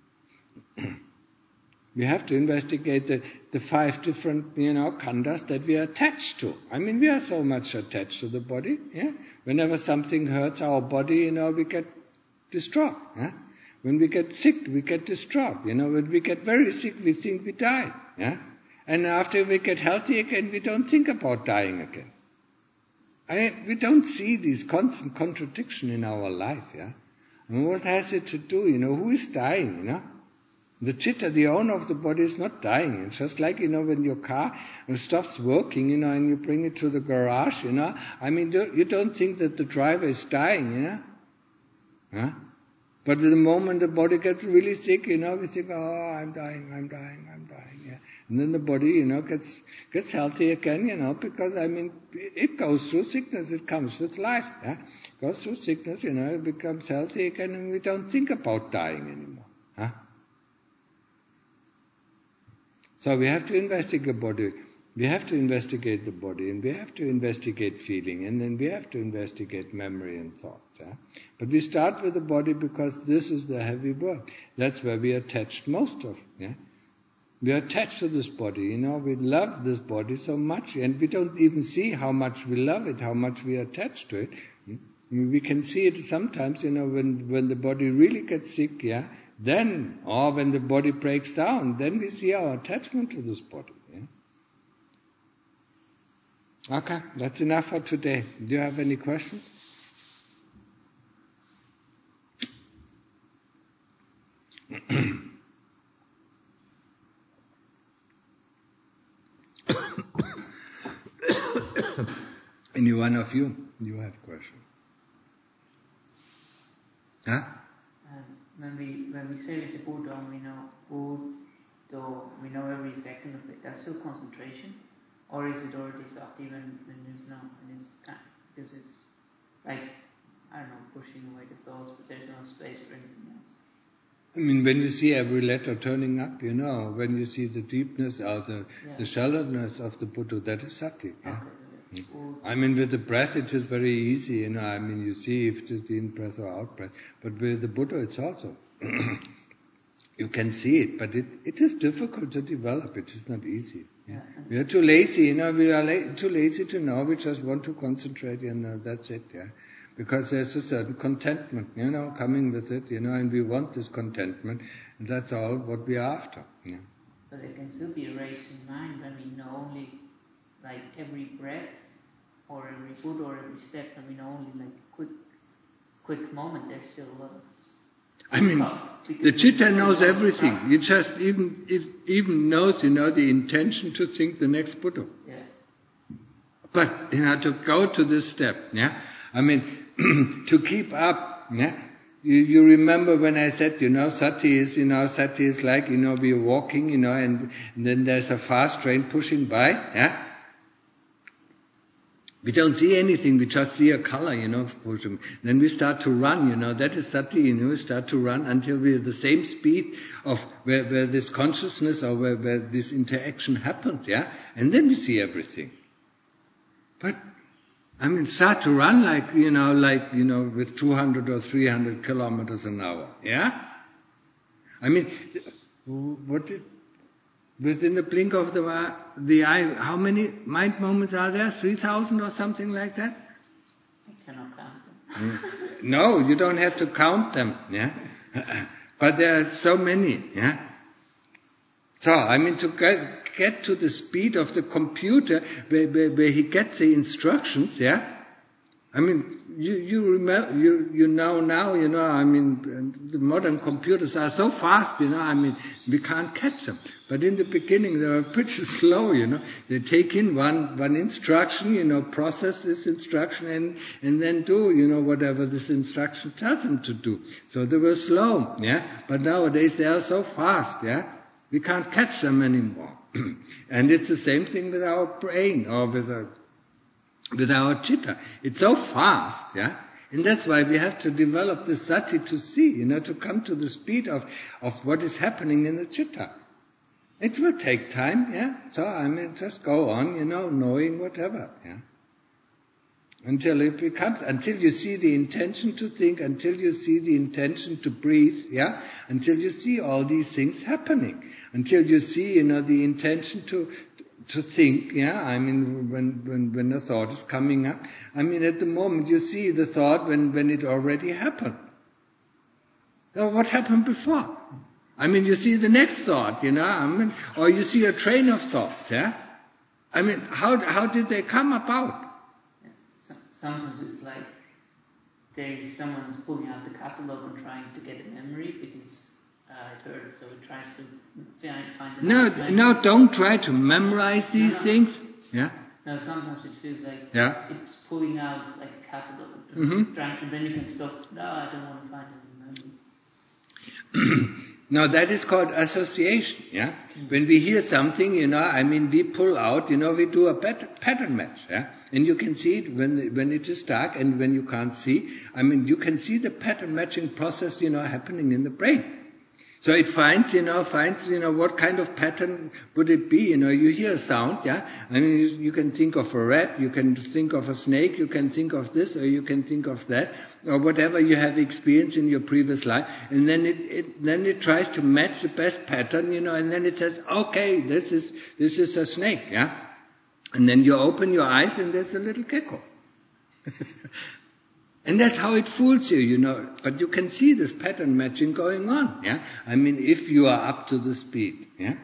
We have to investigate the, the five different, you know, khandhas that we are attached to. I mean, we are so much attached to the body, yeah? Whenever something hurts our body, you know, we get distraught, yeah? When we get sick, we get distraught, you know. When we get very sick, we think we die, yeah? And after we get healthy again, we don't think about dying again. I mean, we don't see these constant contradiction in our life, yeah? And what has it to do, you know, who is dying, you know? The chitta, the owner of the body, is not dying. It's just like, you know, when your car stops working, you know, and you bring it to the garage, you know. I mean, you don't think that the driver is dying, you know. Huh? But the moment the body gets really sick, you know, we think, oh, I'm dying, I'm dying, I'm dying, yeah. And then the body, you know, gets gets healthy again, you know, because, I mean, it goes through sickness, it comes with life, yeah. It goes through sickness, you know, it becomes healthy again, and we don't think about dying anymore, huh? So we have to investigate the body, we have to investigate the body, and we have to investigate feeling, and then we have to investigate memory and thoughts. Yeah? But we start with the body because this is the heavy work. That's where we are attached most of. Yeah? We are attached to this body, you know, we love this body so much, and we don't even see how much we love it, how much we are attached to it. We can see it sometimes, you know, when, when the body really gets sick, yeah, then, or when the body breaks down, then we see our attachment to this body. Yeah? Okay, that's enough for today. Do you have any questions? Any one of you, you have questions? Huh? Um, when we when we say with the Buddha, we know Buddha, we know every second of it. That's still concentration, or is it already stopped even when there's no? When it's because it's like I don't know, pushing away the thoughts, but there's no space for anything else. I mean, when you see every letter turning up, you know, when you see the deepness or the, yeah. the shallowness of the Buddha, that is sati. Yeah? Okay. I mean, with the breath, it is very easy, you know. I mean, you see if it is the in-breath or out-breath. But with the Buddha, it's also. You can see it, but it, it is difficult to develop. It is not easy. Yeah? We are too lazy, you know. We are la- too lazy to know. We just want to concentrate, and uh, that's it. Yeah. Because there's a certain contentment, you know, coming with it, you know, and we want this contentment, and that's all what we are after. Yeah. But there can still be a race in mind when we know only, like, every breath, or every foot, or every step, and we know only, like, quick, quick moment. There's still a lot of. I mean, the citta knows everything. It just even it even knows, you know, the intention to think the next Buddha. Yeah. But you know, to go to this step, yeah. I mean, to keep up, yeah. You, you remember when I said, you know, sati is, you know, sati is like, you know, we're walking, you know, and, and then there's a fast train pushing by, yeah. We don't see anything, we just see a color, you know, pushing. Then we start to run, you know, that is sati, you know, we start to run until we're the same speed of where, where this consciousness or where, where this interaction happens, yeah? And then we see everything. But, I mean, start to run like, you know, like, you know, with two hundred or three hundred kilometers an hour, yeah? I mean, what did, within the blink of the, the eye, how many mind moments are there? three thousand or something like that? I cannot count them. No, you don't have to count them, yeah? But there are so many, yeah? So, I mean, to get, get to the speed of the computer where, where, where he gets the instructions, yeah? I mean, you, you remember, you, you know now, you know, I mean, the modern computers are so fast, you know, I mean, we can't catch them. But in the beginning, they were pretty slow, you know. They take in one, one instruction, you know, process this instruction and, and then do, you know, whatever this instruction tells them to do. So they were slow, yeah. But nowadays they are so fast, yeah. We can't catch them anymore. And it's the same thing with our brain or with our with our citta. It's so fast, yeah? And that's why we have to develop the sati to see, you know, to come to the speed of, of what is happening in the citta. It will take time, yeah? So, I mean, just go on, you know, knowing whatever, yeah? Until it becomes, until you see the intention to think, until you see the intention to breathe, yeah? Until you see all these things happening. Until you see, you know, the intention to, to think, yeah, I mean, when, when, when a thought is coming up, I mean, at the moment you see the thought when, when it already happened. Now, what happened before? I mean, you see the next thought, you know, I mean, or you see a train of thoughts, yeah? I mean, how, how did they come about? Yeah. So, sometimes it's like there's someone's pulling out the catalog and trying to get a memory because Uh, it hurts, so it tries to find, find the No, nice no, don't try to memorize these no, no. things. Yeah. No, sometimes it feels like yeah. it's pulling out like a catalog, Mm-hmm. trying, and then you can stop. No, I don't want to find any memories. Now that is called association. Yeah. Mm-hmm. When we hear something, you know, I mean, we pull out. You know, we do a pat- pattern match. Yeah. And you can see it when when it is dark and when you can't see. I mean, you can see the pattern matching process, you know, happening in the brain. So it finds, you know, finds, you know, what kind of pattern would it be? You know, you hear a sound, yeah? I mean, you, you can think of a rat, you can think of a snake, you can think of this, or you can think of that, or whatever you have experienced in your previous life. And then it, it then it tries to match the best pattern, you know, and then it says, okay, this is, this is a snake, yeah? And then you open your eyes and there's a little gecko. And that's how it fools you, you know. But you can see this pattern matching going on, yeah. I mean, if you are up to the speed, yeah.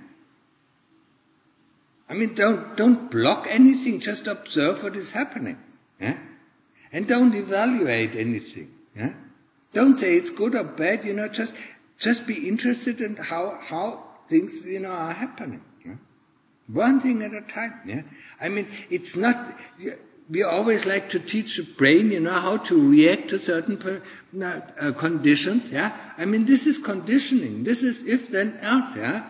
I mean, don't don't block anything. Just observe what is happening, yeah. And don't evaluate anything, yeah. Don't say it's good or bad, you know. Just just be interested in how how things, you know, are happening. Yeah? One thing at a time, yeah. I mean, it's not. We always like to teach the brain, you know, how to react to certain per, uh, conditions, yeah. I mean, this is conditioning. This is if then else, yeah.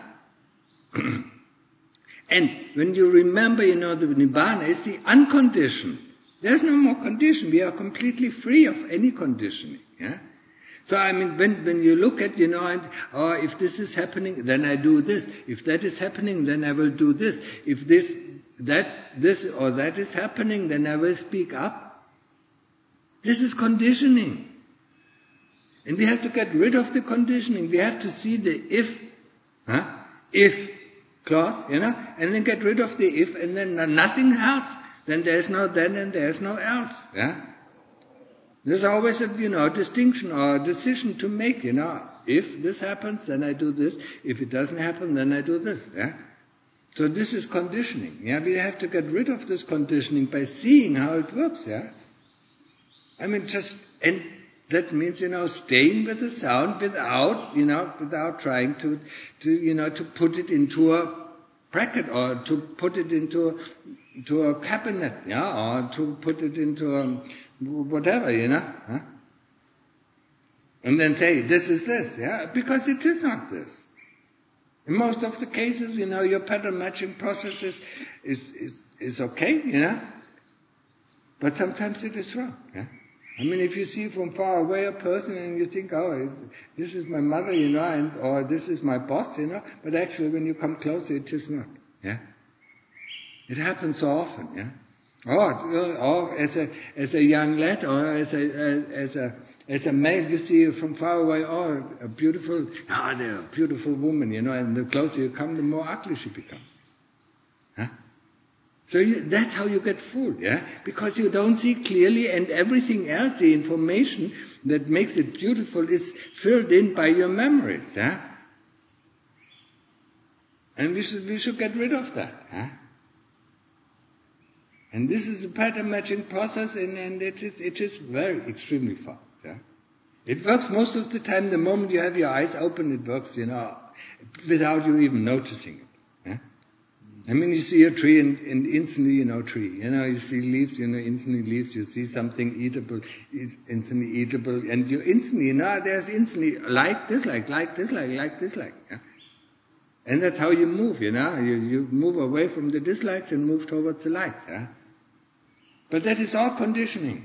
And when you remember, you know, the Nibbana is the unconditioned. There's no more condition. We are completely free of any conditioning, yeah. So, I mean, when, when you look at, you know, and, oh, if this is happening, then I do this. If that is happening, then I will do this. If this that this or that is happening, then I will speak up. This is conditioning. And we have to get rid of the conditioning. We have to see the if, huh? if clause, you know, and then get rid of the if, and then nothing else. Then there's no then and there's no else. Yeah? There's always a, you know, distinction or a decision to make, you know. If this happens, then I do this. If it doesn't happen, then I do this, yeah. So this is conditioning, yeah. We have to get rid of this conditioning by seeing how it works, yeah. I mean, just, and that means, you know, staying with the sound without, you know, without trying to, to, you know, to put it into a bracket or to put it into a, to a cabinet, yeah, or to put it into a, whatever, you know, huh? And then say, this is this, yeah, because it is not this. In most of the cases, you know, your pattern matching process is, is, is, is okay, you know, but sometimes it is wrong, yeah. I mean, if you see from far away a person and you think, oh, this is my mother, you know, and or this is my boss, you know, but actually when you come closer, it is not, yeah. It happens so often, yeah. Or, or as a as a young lad, or as a as a as a male, you see from far away, oh, a beautiful, ah, oh, a beautiful woman, you know, and the closer you come, the more ugly she becomes. Huh? So you, that's how you get fooled, yeah, because you don't see clearly, and everything else, the information that makes it beautiful, is filled in by your memories, yeah. And we should we should get rid of that, huh? And this is a pattern matching process, and, and it is it is very extremely fast. Yeah? It works most of the time. The moment you have your eyes open, it works, you know, without you even noticing it. Yeah? I mean, you see a tree, and, and instantly you know tree. You know, you see leaves, you know, instantly leaves. You see something eatable, it's instantly eatable, and you instantly, you know, there's instantly like, dislike, like, dislike, like, dislike. Yeah? And that's how you move. You know, you you move away from the dislikes and move towards the likes. Yeah? But that is all conditioning.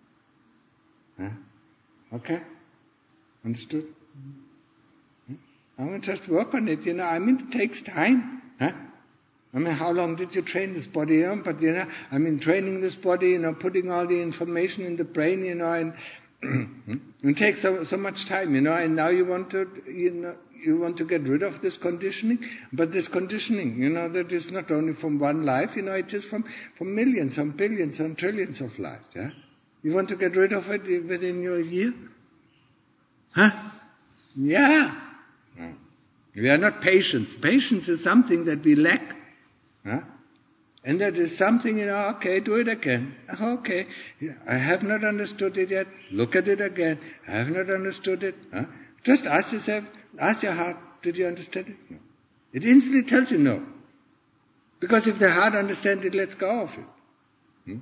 Huh? Okay? Understood? Mm-hmm. I mean, just work on it, you know. I mean, it takes time. Huh? I mean, how long did you train this body? You know? But, you know, I mean, training this body, you know, putting all the information in the brain, you know, and it takes so, so much time, you know, and now you want to, you know, you want to get rid of this conditioning, but this conditioning, you know, that is not only from one life, you know, it is from, from millions and billions and trillions of lives, yeah? You want to get rid of it within your year? Huh? Yeah. No. We are not patients. Patience is something that we lack. Huh? And that is something, you know, okay, do it again. Okay, I have not understood it yet. Look at it again. I have not understood it. Huh? Just ask yourself, ask your heart, did you understand it? No. It instantly tells you no. Because if the heart understands it, let's go of it. Hmm?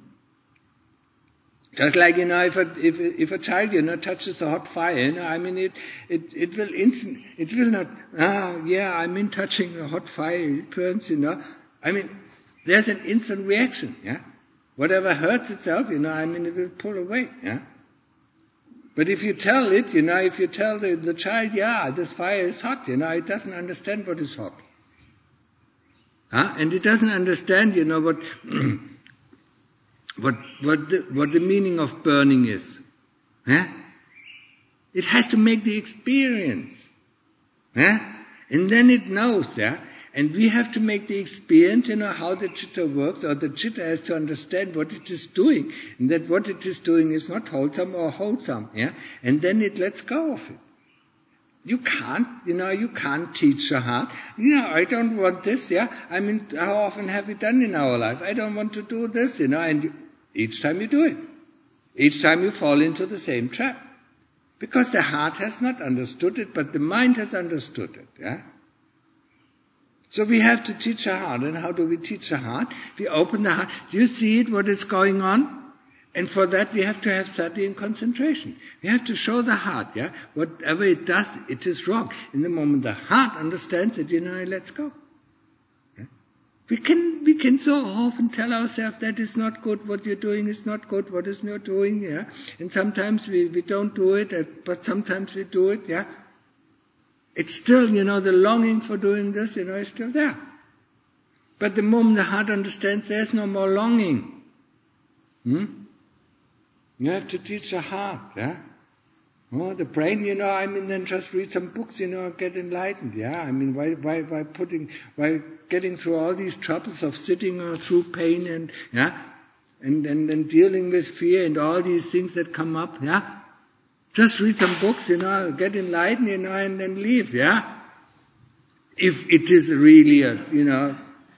Just like, you know, if a, if, if a child, you know, touches a hot fire, you know, I mean, it, it, it will instant, it will not, ah, yeah, I mean, touching a hot fire, it burns, you know. I mean, there's an instant reaction, yeah. Whatever hurts itself, you know, I mean, it will pull away, yeah. But if you tell it, you know, if you tell the, the child, yeah, this fire is hot, you know, it doesn't understand what is hot. Huh? And it doesn't understand, you know, what what what the, what the meaning of burning is. Huh? It has to make the experience. Huh? And then it knows, yeah. And we have to make the experience, you know, how the chitta works, or the chitta has to understand what it is doing, and that what it is doing is not wholesome or wholesome, yeah? And then it lets go of it. You can't, you know, you can't teach the heart, you know, I don't want this, yeah? I mean, how often have we done in our life? I don't want to do this, you know, and you, each time you do it. Each time you fall into the same trap. Because the heart has not understood it, but the mind has understood it, yeah? So we have to teach the heart. And how do we teach the heart? We open the heart. Do you see it, what is going on? And for that we have to have sati and concentration. We have to show the heart, yeah? Whatever it does, it is wrong. In the moment the heart understands it, you know, let's go. Yeah? We can we can so often tell ourselves that is not good, what you're doing is not good, what is not doing, yeah? And sometimes we, we don't do it, but sometimes we do it, yeah? It's still, you know, the longing for doing this, you know, is still there. But the moment the heart understands, there's no more longing. Hmm? You have to teach the heart, yeah? Oh, the brain, you know, I mean, then just read some books, you know, get enlightened, yeah? I mean, why, why, why putting, why getting through all these troubles of sitting or through pain and, yeah? And, and, and dealing with fear and all these things that come up, yeah? Just read some books, you know, get enlightened, you know, and then leave, yeah? If it is really a, you know,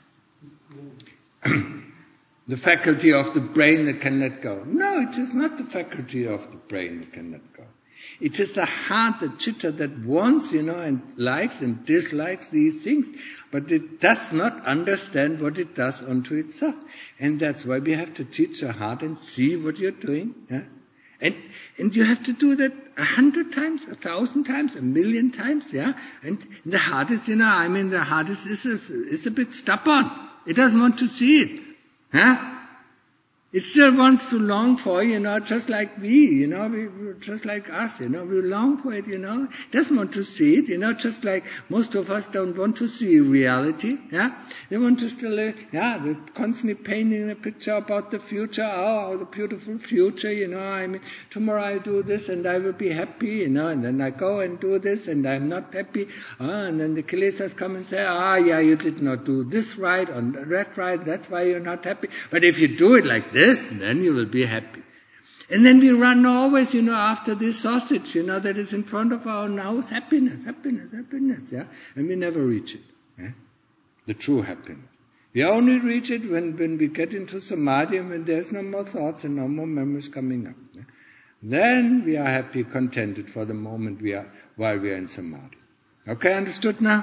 the faculty of the brain that can let go. No, it is not the faculty of the brain that can let go. It is the heart, the chitta that wants, you know, and likes and dislikes these things, but it does not understand what it does unto itself. And that's why we have to teach the heart and see what you're doing. Yeah? And and you have to do that a hundred times, a thousand times, a million times, yeah. And the heart is, you know, I mean, the heart is is is, is a bit stubborn. It doesn't want to see it, huh? It still wants to long for, you know, just like we, you know, we, just like us, you know, we long for it, you know. It doesn't want to see it, you know, just like most of us don't want to see reality, yeah. They want to still, uh, yeah, they're constantly painting a picture about the future, oh, the beautiful future, you know, I mean, tomorrow I do this and I will be happy, you know, and then I go and do this and I'm not happy, oh, and then the kilesas come and say, ah, yeah, you did not do this right or that right, that's why you're not happy. But if you do it like this, This, then you will be happy. And then we run always, you know, after this sausage, you know, that is in front of our nose, happiness, happiness, happiness, yeah? And we never reach it, yeah? The true happiness. We only reach it when, when we get into samadhi and when there's no more thoughts and no more memories coming up. Yeah? Then we are happy, contented for the moment we are, while we are in samadhi. Okay, understood now?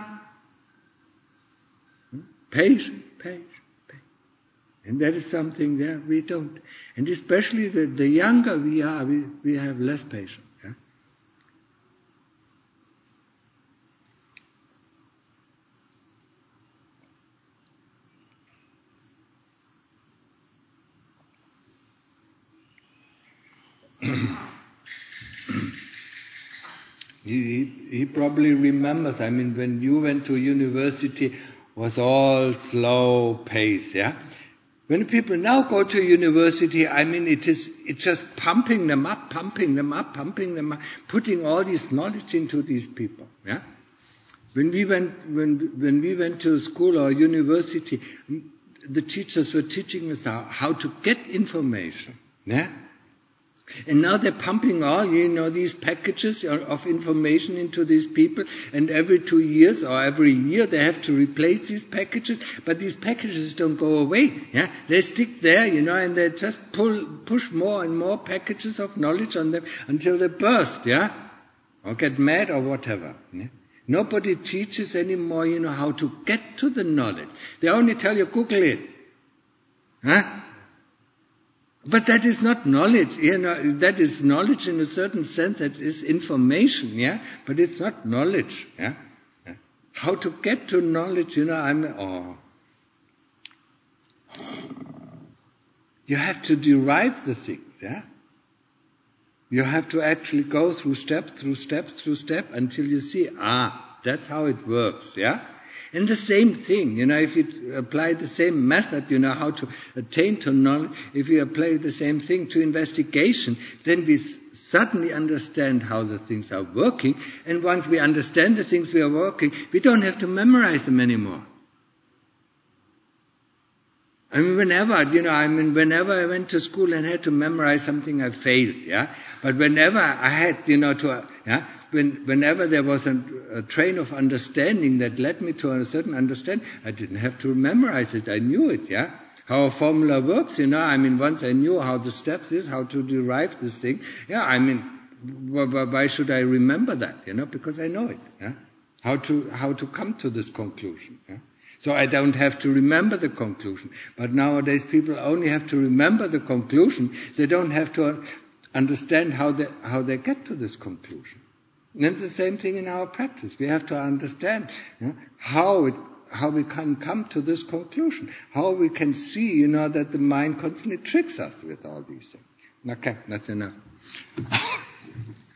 Patient, patient. And that is something that we don't. And especially the, the younger we are, we, we have less patience. Yeah? he, he, he probably remembers, I mean, when you went to university, was all slow pace, yeah? When people now go to university, I mean, it is it's just pumping them up, pumping them up, pumping them up, putting all this knowledge into these people. Yeah. When we went when when we went to school or university, the teachers were teaching us how, how to get information. Yeah. And now they're pumping all, you know, these packages of information into these people, and every two years or every year they have to replace these packages, but these packages don't go away, yeah? They stick there, you know, and they just pull, push more and more packages of knowledge on them until they burst, yeah? Or get mad or whatever, yeah? Nobody teaches anymore, you know, how to get to the knowledge. They only tell you, Google it, huh? But that is not knowledge, you know, that is knowledge in a certain sense, that is information, yeah, but it's not knowledge, yeah. yeah. How to get to knowledge, you know, I'm, oh. You have to derive the things, yeah. You have to actually go through step, through step, through step, until you see, ah, that's how it works, yeah. And the same thing, you know, if you apply the same method, you know, how to attain to knowledge, if you apply the same thing to investigation, then we suddenly understand how the things are working. And once we understand the things we are working, we don't have to memorize them anymore. I mean, whenever, you know, I mean, whenever I went to school and had to memorize something, I failed, yeah. But whenever I had, you know, to, yeah, when, whenever there was a, a train of understanding that led me to a certain understanding, I didn't have to memorize it. I knew it, yeah. How a formula works, you know. I mean, once I knew how the steps is, how to derive this thing, yeah. I mean, why should I remember that, you know? Because I know it, yeah. How to how to come to this conclusion, yeah. So I don't have to remember the conclusion. But nowadays people only have to remember the conclusion. They don't have to understand how they, how they get to this conclusion. And it's the same thing in our practice. We have to understand, you know, how it, how we can come to this conclusion. How we can see, you know, that the mind constantly tricks us with all these things. Okay, that's enough.